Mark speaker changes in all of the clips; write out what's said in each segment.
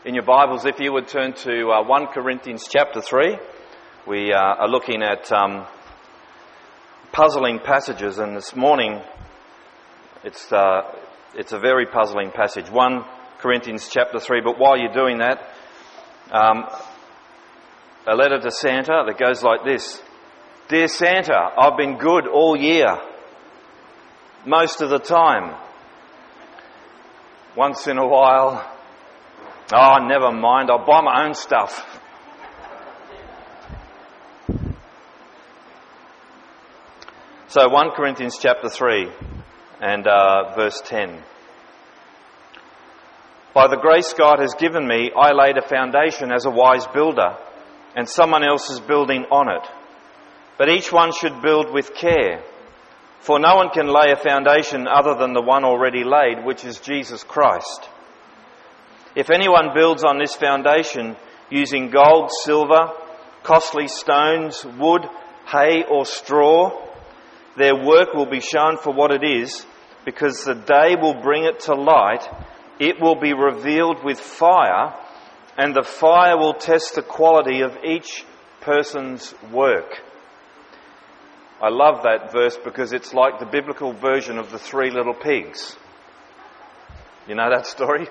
Speaker 1: In your Bibles, if you would turn to 1 Corinthians chapter 3, we are looking at puzzling passages, and this morning it's a very puzzling passage. 1 Corinthians chapter 3, but while you're doing that, a letter to Santa that goes like this. Dear Santa, I've been good all year, most of the time. Once in a while, oh, never mind, I'll buy my own stuff. So 1 Corinthians chapter 3 and verse 10. By the grace God has given me, I laid a foundation as a wise builder, and someone else is building on it. But each one should build with care, for no one can lay a foundation other than the one already laid, which is Jesus Christ. If anyone builds on this foundation using gold, silver, costly stones, wood, hay or straw, their work will be shown for what it is, because the day will bring it to light. It will be revealed with fire, and the fire will test the quality of each person's work. I love that verse because it's like the biblical version of the three little pigs. You know that story?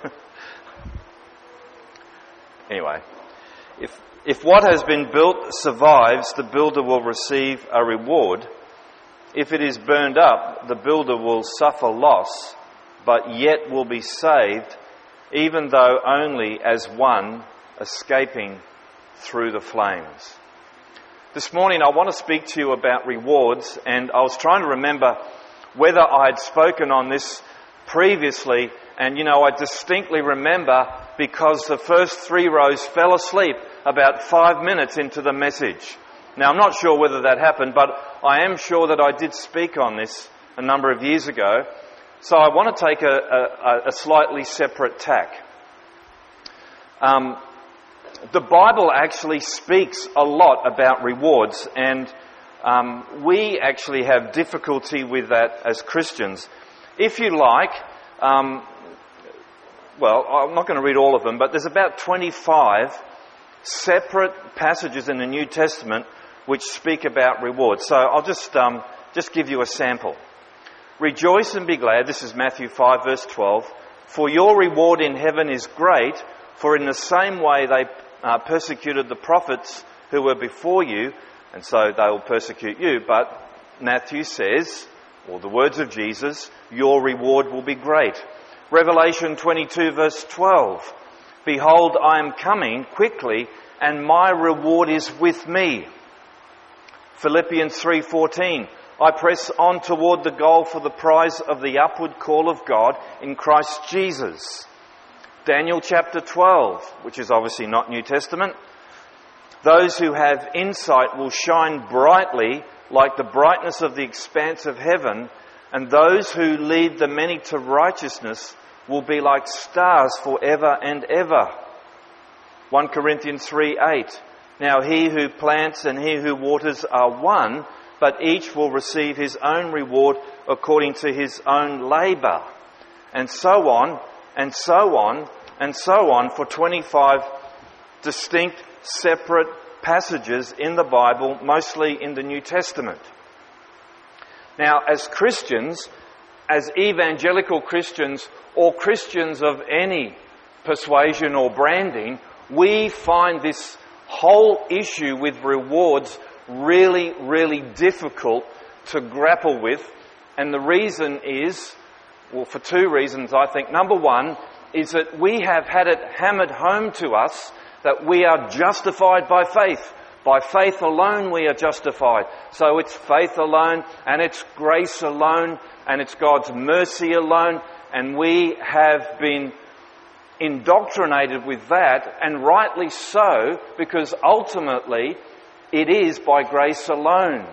Speaker 1: Anyway, if what has been built survives, the builder will receive a reward. If it is burned up, the builder will suffer loss, but yet will be saved, even though only as one escaping through the flames. This morning I want to speak to you about rewards, and I was trying to remember whether I had spoken on this previously, and I distinctly remember because the first three rows fell asleep about 5 minutes into the message. Now I'm not sure whether that happened, but I am sure that I did speak on this a number of years ago, so I want to take a slightly separate tack. The Bible actually speaks a lot about rewards, and we actually have difficulty with that as Christians. If you like, well, I'm not going to read all of them, but there's about 25 separate passages in the New Testament which speak about rewards. So I'll just give you a sample. Rejoice and be glad, this is Matthew 5 verse 12, for your reward in heaven is great, for in the same way they persecuted the prophets who were before you, and so they will persecute you. But Matthew says, or the words of Jesus, your reward will be great. Revelation 22 verse 12, behold, I am coming quickly, and my reward is with me. Philippians 3:14, I press on toward the goal for the prize of the upward call of God in Christ Jesus. Daniel chapter 12, which is obviously not New Testament. Those who have insight will shine brightly like the brightness of the expanse of heaven, and those who lead the many to righteousness will be like stars forever and ever. 1 Corinthians 3:8. Now he who plants and he who waters are one, but each will receive his own reward according to his own labour. And so on, and so on, and so on for 25 distinct, separate passages in the Bible, mostly in the New Testament. Now, as Christians, as evangelical Christians, or Christians of any persuasion or branding, we find this whole issue with rewards really, really difficult to grapple with. And the reason is, well, for two reasons, I think. Number one is that we have had it hammered home to us that we are justified by faith. By faith alone we are justified. So it's faith alone, and it's grace alone, and it's God's mercy alone, and we have been indoctrinated with that, and rightly so, because ultimately it is by grace alone.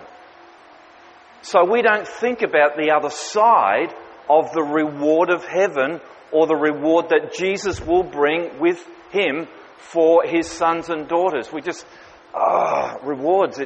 Speaker 1: So we don't think about the other side of the reward of heaven, or the reward that Jesus will bring with him for his sons and daughters. We just, rewards,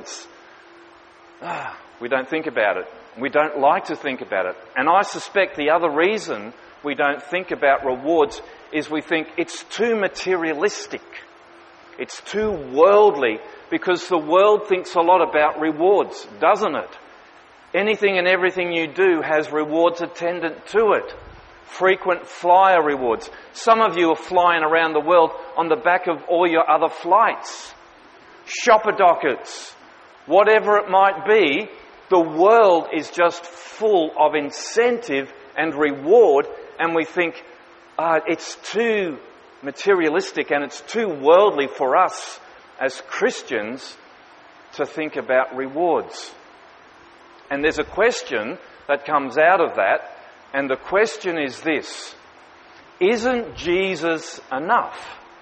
Speaker 1: we don't think about it. We don't like to think about it. And I suspect the other reason we don't think about rewards is we think it's too materialistic. It's too worldly, because the world thinks a lot about rewards, doesn't it? Anything and everything you do has rewards attendant to it. Frequent flyer rewards. Some of you are flying around the world on the back of all your other flights. Shopper dockets. Whatever it might be, the world is just full of incentive and reward, and we think it's too materialistic and it's too worldly for us as Christians to think about rewards. And there's a question that comes out of that, and the question is this: isn't Jesus enough?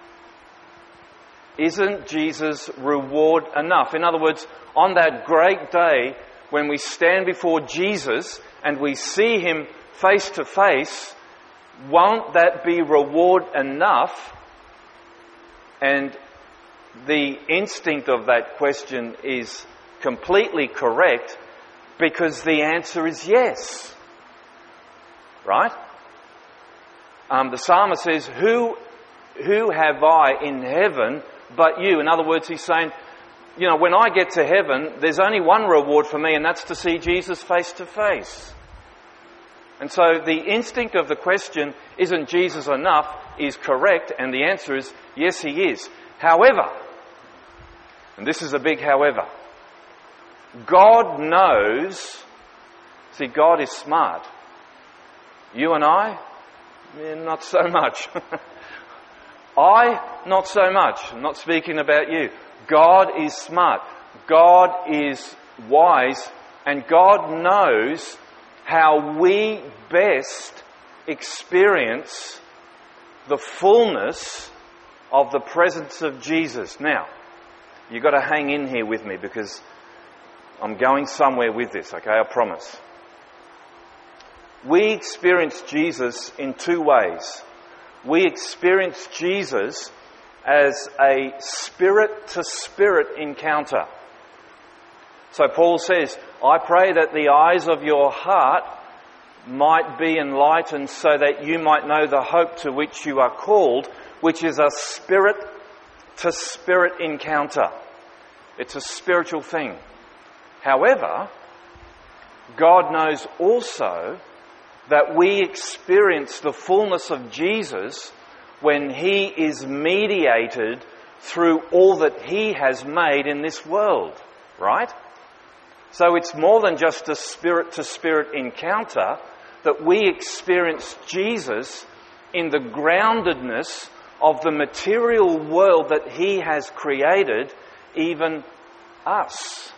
Speaker 1: Isn't Jesus' reward enough? In other words, on that great day when we stand before Jesus and we see him face to face, won't that be reward enough? And the instinct of that question is completely correct, because the answer is yes. Right? The psalmist says, who have I in heaven but you? In other words, he's saying, when I get to heaven, there's only one reward for me, and that's to see Jesus face to face. And so the instinct of the question, isn't Jesus enough, is correct, and the answer is, yes, he is. However, and this is a big however, God knows, see, God is smart. You and I, not so much. Not so much. I'm not speaking about you. God is smart. God is wise, and God knows how we best experience the fullness of the presence of Jesus. Now, you've got to hang in here with me, because I'm going somewhere with this, okay? I promise. We experience Jesus in two ways. We experience Jesus as a spirit-to-spirit encounter. So Paul says, I pray that the eyes of your heart might be enlightened, so that you might know the hope to which you are called, which is a spirit-to-spirit encounter. It's a spiritual thing. However, God knows also that we experience the fullness of Jesus when he is mediated through all that he has made in this world, right? So it's more than just a spirit-to-spirit encounter, that we experience Jesus in the groundedness of the material world that he has created, even us.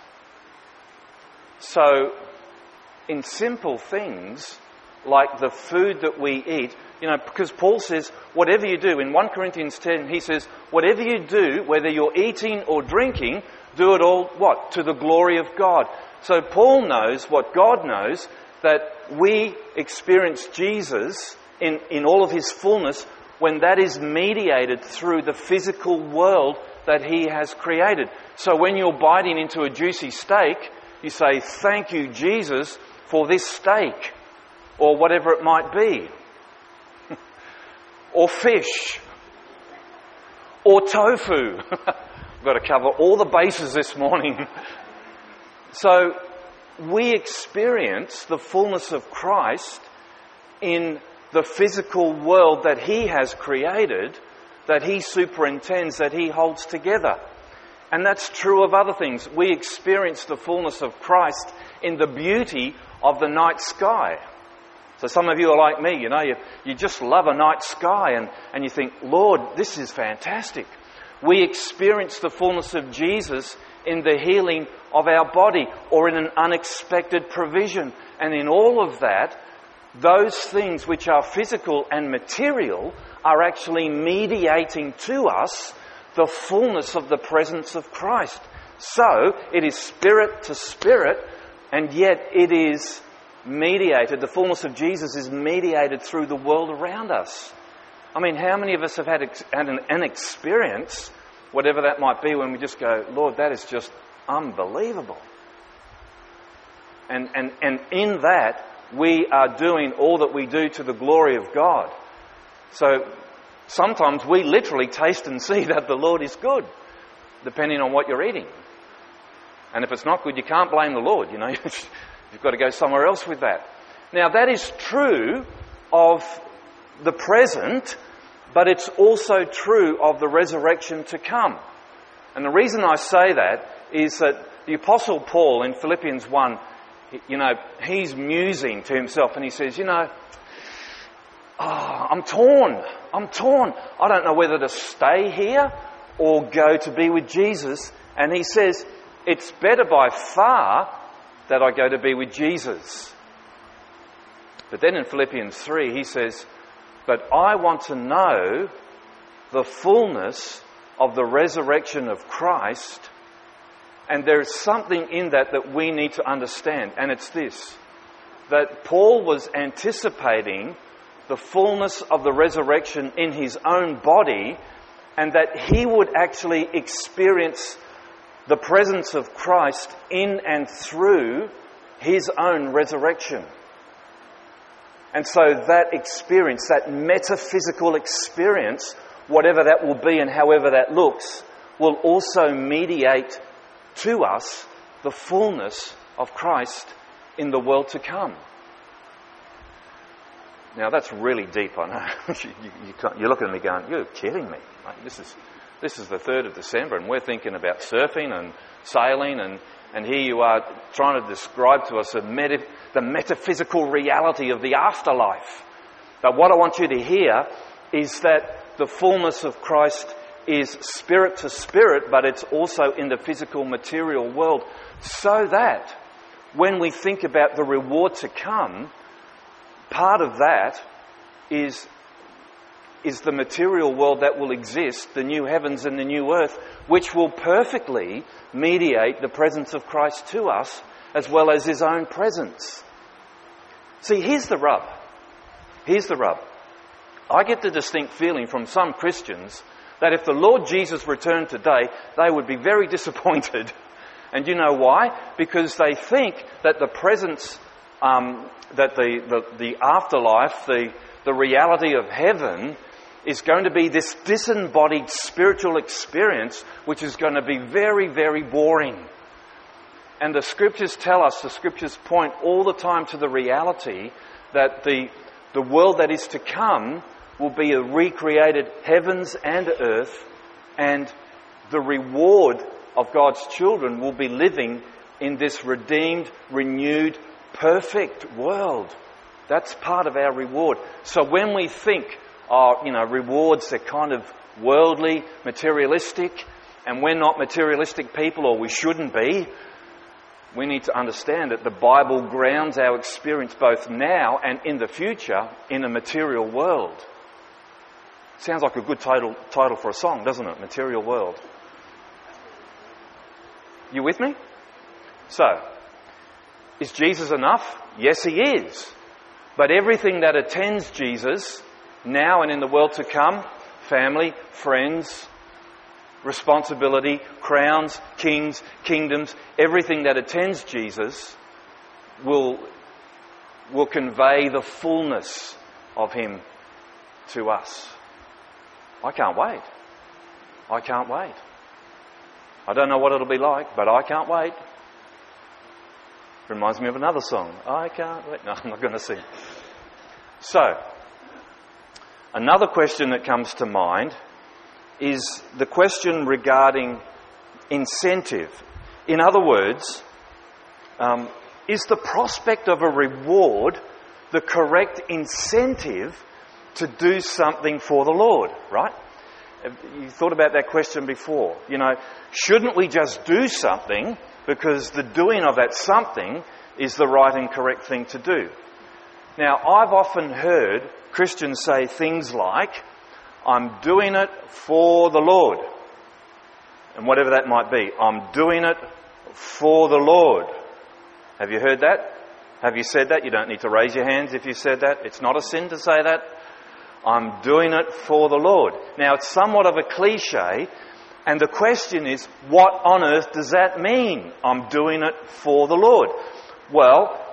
Speaker 1: So, in simple things, like the food that we eat, because Paul says, whatever you do, in 1 Corinthians 10, he says, whatever you do, whether you're eating or drinking, do it all, what? To the glory of God. So Paul knows what God knows, that we experience Jesus in all of his fullness when that is mediated through the physical world that he has created. So when you're biting into a juicy steak, you say, thank you, Jesus, for this steak, or whatever it might be. Or fish. Or tofu. I've got to cover all the bases this morning. So we experience the fullness of Christ in the physical world that he has created, that he superintends, that he holds together. And that's true of other things. We experience the fullness of Christ in the beauty of the night sky. So some of you are like me, you just love a night sky and you think, Lord, this is fantastic. We experience the fullness of Jesus in the healing of our body, or in an unexpected provision. And in all of that, those things which are physical and material are actually mediating to us the fullness of the presence of Christ. So, it is spirit to spirit, and yet it is mediated, the fullness of Jesus is mediated through the world around us. I mean, how many of us have had an experience, whatever that might be, when we just go, Lord, that is just unbelievable. And in that, we are doing all that we do to the glory of God. So sometimes we literally taste and see that the Lord is good, depending on what you're eating. And if it's not good, you can't blame the Lord, you know. You've got to go somewhere else with that. Now, that is true of the present, but it's also true of the resurrection to come. And the reason I say that is that the Apostle Paul in Philippians 1, you know, he's musing to himself and he says, you know, I'm torn. I don't know whether to stay here or go to be with Jesus. And he says, it's better by far that I go to be with Jesus. But then in Philippians 3, he says, but I want to know the fullness of the resurrection of Christ. And there is something in that we need to understand. And it's this, that Paul was anticipating the fullness of the resurrection in his own body, and that he would actually experience the presence of Christ in and through his own resurrection. And so that experience, that metaphysical experience, whatever that will be and however that looks, will also mediate to us the fullness of Christ in the world to come. Now that's really deep, I know. You're looking at me going, you're kidding me. Like, this is the 3rd of December and we're thinking about surfing and sailing and here you are trying to describe to us the metaphysical reality of the afterlife. But what I want you to hear is that the fullness of Christ is spirit to spirit, but it's also in the physical material world, so that when we think about the reward to come, part of that is the material world that will exist, the new heavens and the new earth, which will perfectly mediate the presence of Christ to us, as well as his own presence. See, here's the rub. I get the distinct feeling from some Christians that if the Lord Jesus returned today, they would be very disappointed. And you know why? Because they think that the presence, that the afterlife, the reality of heaven is going to be this disembodied spiritual experience which is going to be very, very boring. And the scriptures tell us, the scriptures point all the time to the reality that the world that is to come will be a recreated heavens and earth, and the reward of God's children will be living in this redeemed, renewed, perfect world. That's part of our reward. So when we think, rewards, they're kind of worldly, materialistic, and we're not materialistic people, or we shouldn't be, we need to understand that the Bible grounds our experience both now and in the future in a material world. Sounds like a good title for a song, doesn't it? Material world. You with me? So, is Jesus enough? Yes, he is. But everything that attends Jesus, now and in the world to come, family, friends, responsibility, crowns, kings, kingdoms, everything that attends Jesus will convey the fullness of him to us. I can't wait. I don't know what it'll be like, but I can't wait. Reminds me of another song. I can't wait. No, I'm not going to sing. So, another question that comes to mind is the question regarding incentive. In other words, is the prospect of a reward the correct incentive to do something for the Lord, right? You thought about that question before. Shouldn't we just do something because the doing of that something is the right and correct thing to do? Now, I've often heard Christians say things like, I'm doing it for the Lord. And whatever that might be, I'm doing it for the Lord. Have you heard that? Have you said that? You don't need to raise your hands if you said that. It's not a sin to say that. I'm doing it for the Lord. Now, it's somewhat of a cliche, and the question is, what on earth does that mean? I'm doing it for the Lord. Well,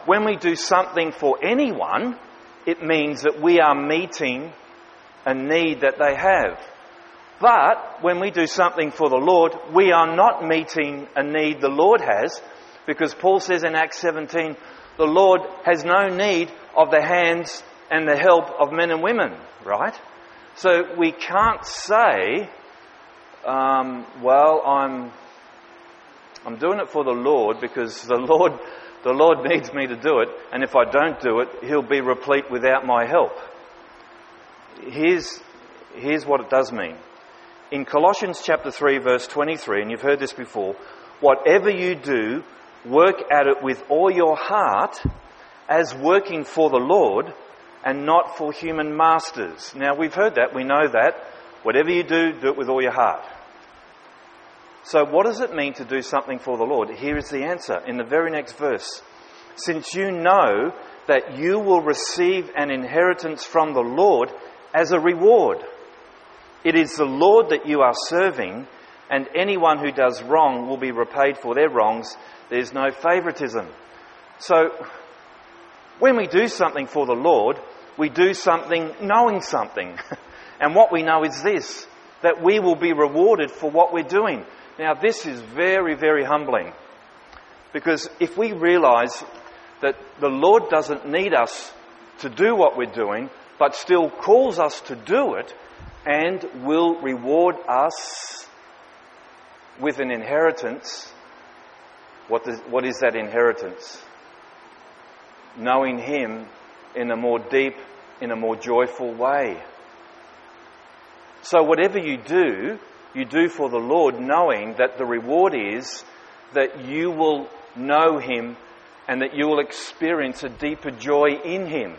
Speaker 1: when we do something for anyone, it means that we are meeting a need that they have. But when we do something for the Lord, we are not meeting a need the Lord has, because Paul says in Acts 17, the Lord has no need of the hands and the help of men and women, right? So we can't say, well, I'm doing it for the Lord because the Lord needs me to do it, and if I don't do it, He'll be replete without my help. Here's what it does mean. In Colossians chapter 3 verse 23, and you've heard this before, whatever you do, work at it with all your heart as working for the Lord and not for human masters. Now we've heard that, we know that. Whatever you do, do it with all your heart. So what does it mean to do something for the Lord? Here is the answer in the very next verse. Since you know that you will receive an inheritance from the Lord as a reward. It is the Lord that you are serving, and anyone who does wrong will be repaid for their wrongs. There's no favoritism. So, when we do something for the Lord, we do something knowing something. And what we know is this, that we will be rewarded for what we're doing. Now, this is very, very humbling. Because if we realise that the Lord doesn't need us to do what we're doing, but still calls us to do it, and will reward us with an inheritance. What is that inheritance? Knowing Him in a more deep, in a more joyful way. So whatever you do for the Lord, knowing that the reward is that you will know Him and that you will experience a deeper joy in Him.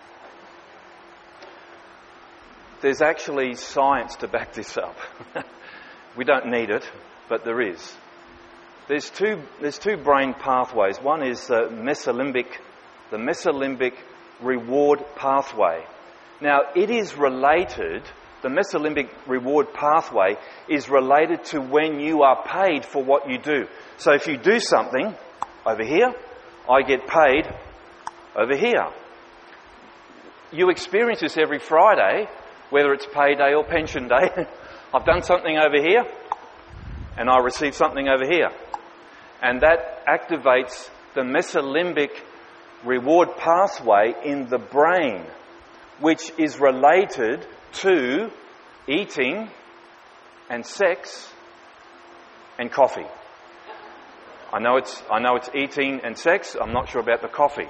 Speaker 1: There's actually science to back this up. We don't need it, but there is. There's two brain pathways. One is the mesolimbic reward pathway. Now, it is related, the mesolimbic reward pathway is related to when you are paid for what you do. So if you do something over here, I get paid over here. You experience this every Friday, whether it's payday or pension day. I've done something over here, and I receive something over here. And that activates the mesolimbic reward pathway in the brain, which is related to eating and sex and coffee. I know it's eating and sex. I'm not sure about the coffee.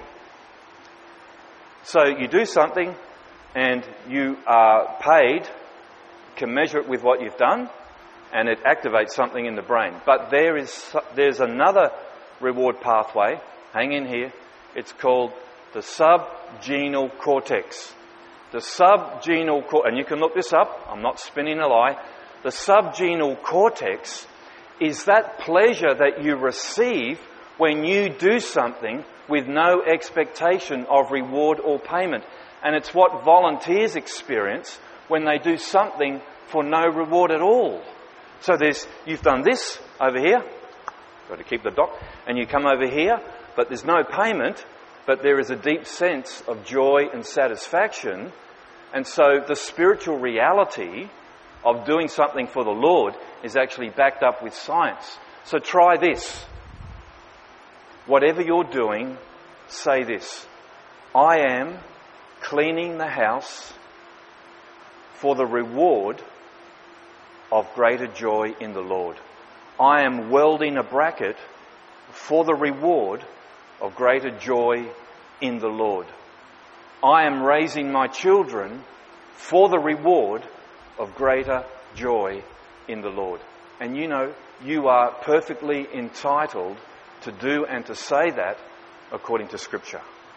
Speaker 1: So you do something, and you are paid, can measure it with what you've done, and it activates something in the brain. But there's another reward pathway, hang in here, it's called the subgenal cortex. The subgenal cortex, and you can look this up, I'm not spinning a lie, the subgenal cortex is that pleasure that you receive when you do something with no expectation of reward or payment. And it's what volunteers experience when they do something for no reward at all. So you've done this over here, got to keep the dot, and you come over here, but there's no payment, but there is a deep sense of joy and satisfaction. And so the spiritual reality of doing something for the Lord is actually backed up with science. So try this. Whatever you're doing, say this. I am cleaning the house for the reward of greater joy in the Lord. I am welding a bracket for the reward of greater joy in the Lord. I am raising my children for the reward of greater joy in the Lord. And you know, you are perfectly entitled to do and to say that according to Scripture.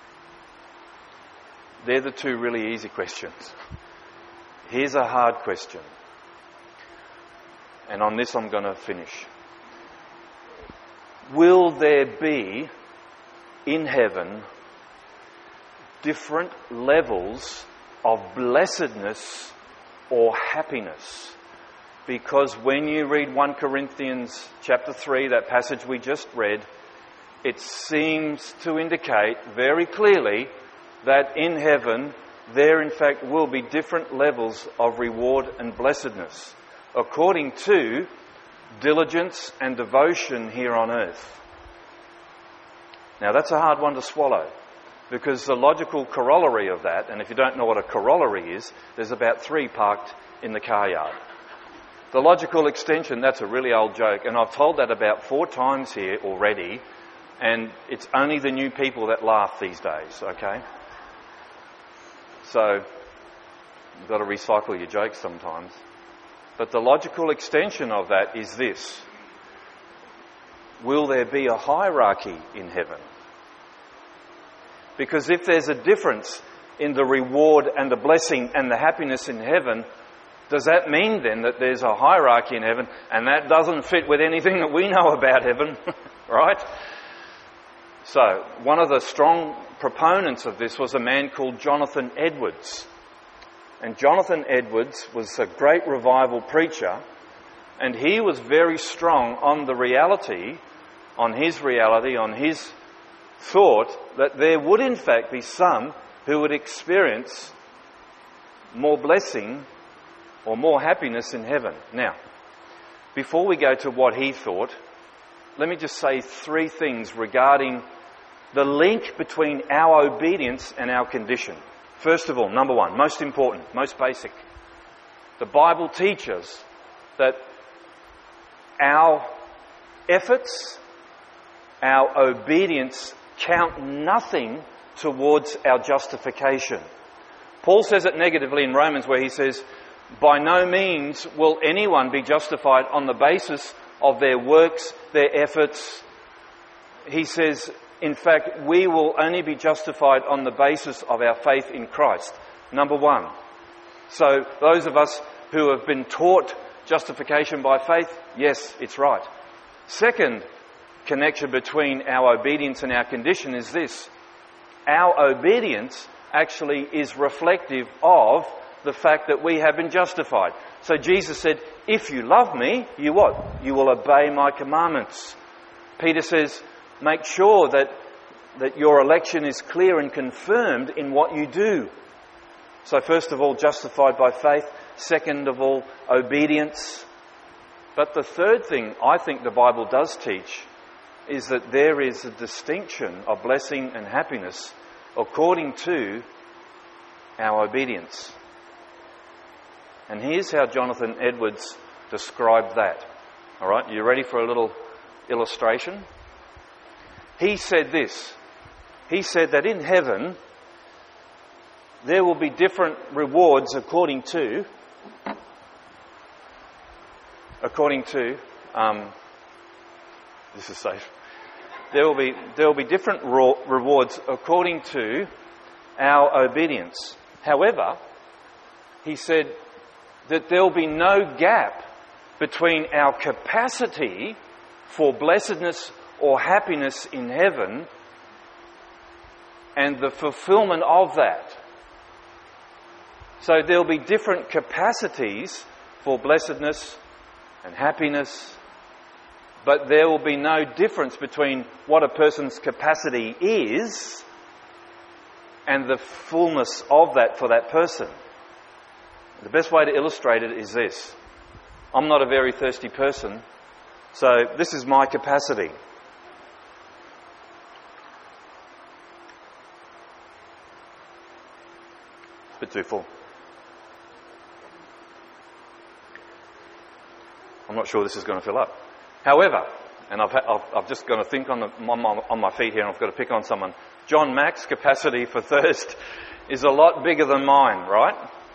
Speaker 1: They're the two really easy questions. Here's a hard question. And on this I'm going to finish. Will there be in heaven different levels of blessedness or happiness? Because when you read 1 Corinthians chapter 3, that passage we just read, it seems to indicate very clearly that in heaven there in fact will be different levels of reward and blessedness according to diligence and devotion here on earth. Now that's a hard one to swallow, because the logical corollary of that, and if you don't know what a corollary is, there's about 3 parked in the car yard. The logical extension, that's a really old joke, and I've told that about 4 times here already, and it's only the new people that laugh these days, okay? So, you've got to recycle your jokes sometimes. But the logical extension of that is this: will there be a hierarchy in heaven? Because if there's a difference in the reward and the blessing and the happiness in heaven, does that mean then that there's a hierarchy in heaven, and that doesn't fit with anything that we know about heaven, right? So, one of the strong proponents of this was a man called Jonathan Edwards. And Jonathan Edwards was a great revival preacher, and he was very strong on the reality, on his thought that there would in fact be some who would experience more blessing or more happiness in heaven. Now, before we go to what he thought, let me just say 3 things regarding the link between our obedience and our condition. First of all, number 1, most important, most basic. The Bible teaches that our efforts, our obedience count nothing towards our justification. Paul says it negatively in Romans, where he says, by no means will anyone be justified on the basis of their works, their efforts. He says, in fact, we will only be justified on the basis of our faith in Christ. Number 1. So those of us who have been taught justification by faith, yes, it's right. Second connection between our obedience and our condition is this: our obedience actually is reflective of the fact that we have been justified. So Jesus said, if you love me, you what? You will obey my commandments. Peter says, make sure that your election is clear and confirmed in what you do. So first of all, justified by faith. Second of all, obedience. But the third thing I think the Bible does teach is that there is a distinction of blessing and happiness according to our obedience. And here's how Jonathan Edwards described that. All right, you ready for a little illustration? He said this. He said that in heaven there will be different rewards according to this is safe. There will be different rewards according to our obedience. However, he said that there will be no gap between our capacity for blessedness or happiness in heaven and the fulfillment of that. So there will be different capacities for blessedness and happiness, but there will be no difference between what a person's capacity is and the fullness of that for that person. The best way to illustrate it is this. I'm not a very thirsty person, so this is my capacity. It's a bit too full. I'm not sure this is going to fill up. However, and I've just got to think on my feet here, and I've got to pick on someone. John Mack's capacity for thirst is a lot bigger than mine, right?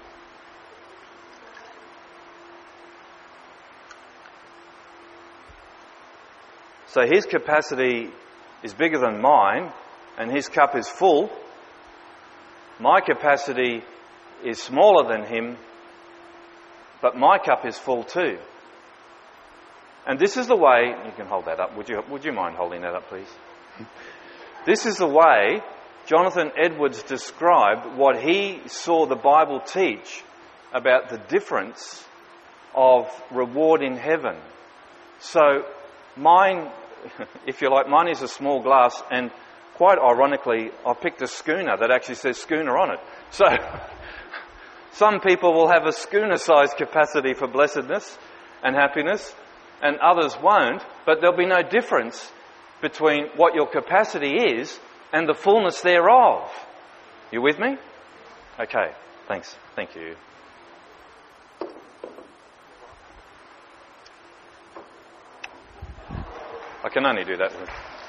Speaker 1: So his capacity is bigger than mine, and his cup is full. My capacity is smaller than him, but my cup is full too. And this is the way, you can hold that up, would you mind holding that up, please? This is the way Jonathan Edwards described what he saw the Bible teach about the difference of reward in heaven. So mine if you like, mine is a small glass, and quite ironically, I picked a schooner that actually says schooner on it. So, some people will have a schooner-sized capacity for blessedness and happiness, and others won't, but there'll be no difference between what your capacity is and the fullness thereof. You with me? Okay, thanks. Thank you. I can only do that.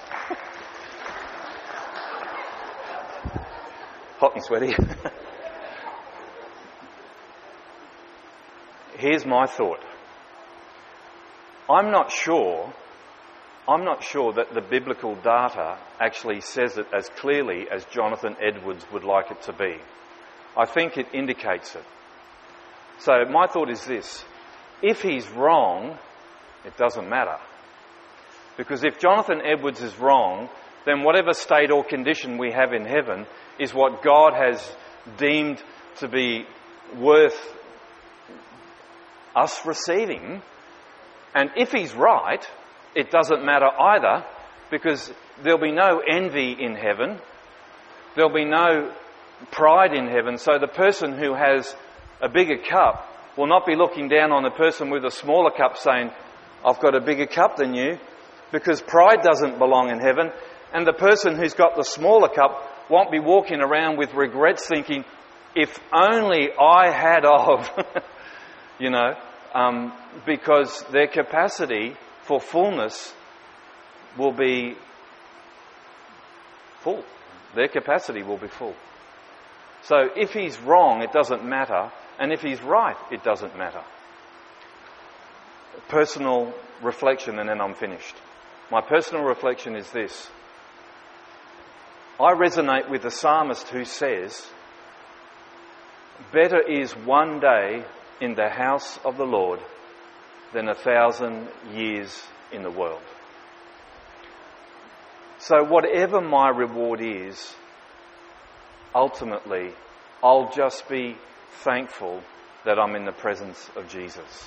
Speaker 1: Hot and sweaty. Here's my thought. I'm not sure that the biblical data actually says it as clearly as Jonathan Edwards would like it to be. I think it indicates it. So my thought is this: if he's wrong, it doesn't matter. Because if Jonathan Edwards is wrong, then whatever state or condition we have in heaven is what God has deemed to be worth us receiving. And if he's right, it doesn't matter either, because there'll be no envy in heaven. There'll be no pride in heaven. So the person who has a bigger cup will not be looking down on the person with a smaller cup saying, I've got a bigger cup than you, because pride doesn't belong in heaven. And the person who's got the smaller cup won't be walking around with regrets thinking, if only I had of, because their capacity for fullness will be full. Their capacity will be full. So if he's wrong, it doesn't matter. And if he's right, it doesn't matter. Personal reflection, and then I'm finished. My personal reflection is this. I resonate with the psalmist who says, better is one day in the house of the Lord than 1,000 years in the world. So whatever my reward is, ultimately, I'll just be thankful that I'm in the presence of Jesus.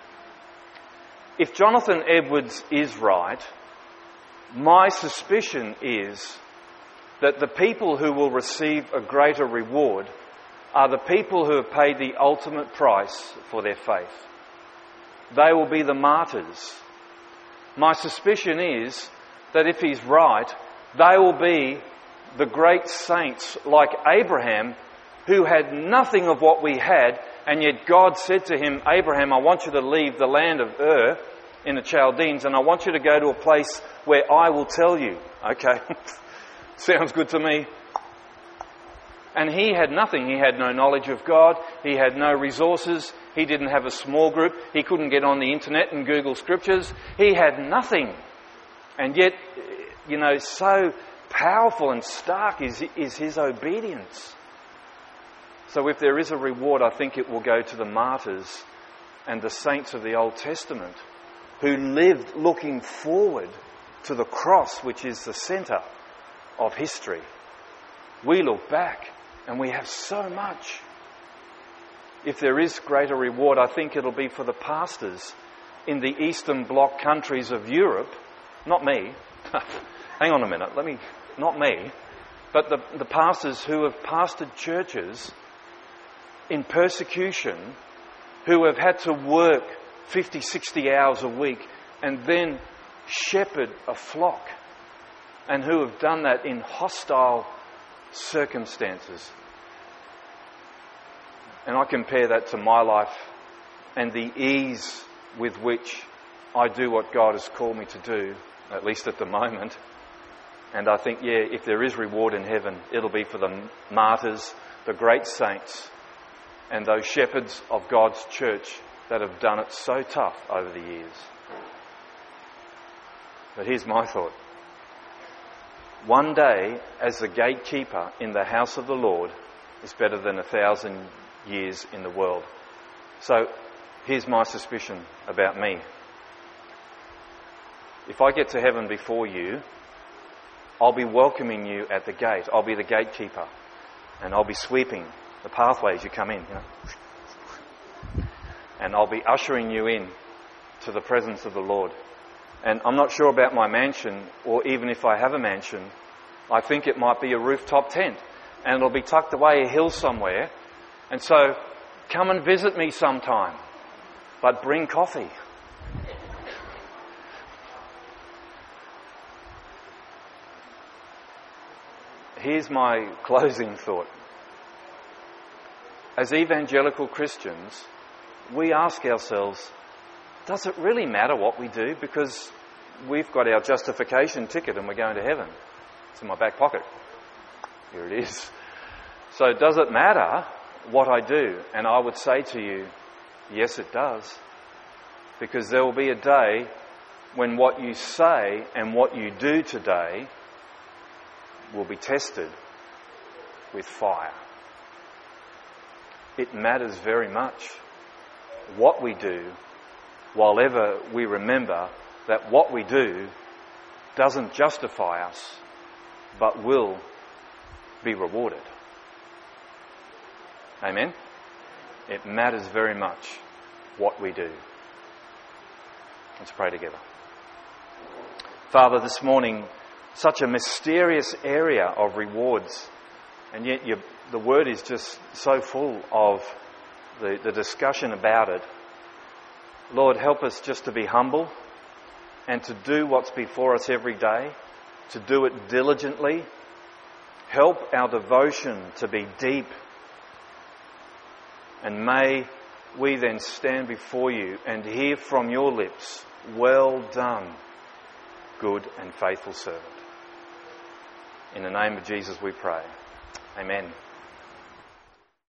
Speaker 1: If Jonathan Edwards is right, my suspicion is that the people who will receive a greater reward are the people who have paid the ultimate price for their faith. They will be the martyrs. My suspicion is that if he's right, they will be the great saints like Abraham, who had nothing of what we had, and yet God said to him, Abraham, I want you to leave the land of Ur in the Chaldeans, and I want you to go to a place where I will tell you. Okay, sounds good to me. And he had nothing. He had no knowledge of God. He had no resources. He didn't have a small group. He couldn't get on the internet and Google scriptures. He had nothing. And yet, so powerful and stark is his obedience. So if there is a reward, I think it will go to the martyrs and the saints of the Old Testament who lived looking forward to the cross, which is the centre of history. We look back and we have so much. If there is greater reward, I think it'll be for the pastors in the Eastern Bloc countries of Europe. Not me. Hang on a minute. Not me. But the pastors who have pastored churches in persecution, who have had to work 50, 60 hours a week and then shepherd a flock, and who have done that in hostile circumstances. And I compare that to my life and the ease with which I do what God has called me to do, at least at the moment. And I think, if there is reward in heaven, it'll be for the martyrs, the great saints, and those shepherds of God's church that have done it so tough over the years. But here's my thought. One day, as the gatekeeper in the house of the Lord, is better than 1,000 years in the world. So, here's my suspicion about me. If I get to heaven before you, I'll be welcoming you at the gate. I'll be the gatekeeper. And I'll be sweeping the pathway as you come in. And I'll be ushering you in to the presence of the Lord. And I'm not sure about my mansion, or even if I have a mansion, I think it might be a rooftop tent. And it'll be tucked away a hill somewhere. And so, come and visit me sometime. But bring coffee. Here's my closing thought. As evangelical Christians, we ask ourselves, does it really matter what we do? Because we've got our justification ticket and we're going to heaven. It's in my back pocket. Here it is. So does it matter what I do? And I would say to you, yes, it does. Because there will be a day when what you say and what you do today will be tested with fire. It matters very much what we do, while ever we remember that what we do doesn't justify us, but will be rewarded. Amen? It matters very much what we do. Let's pray together. Father, this morning, such a mysterious area of rewards, and yet the word is just so full of the discussion about it. Lord, help us just to be humble and to do what's before us every day, to do it diligently. Help our devotion to be deep, and may we then stand before you and hear from your lips, well done, good and faithful servant. In the name of Jesus we pray. Amen.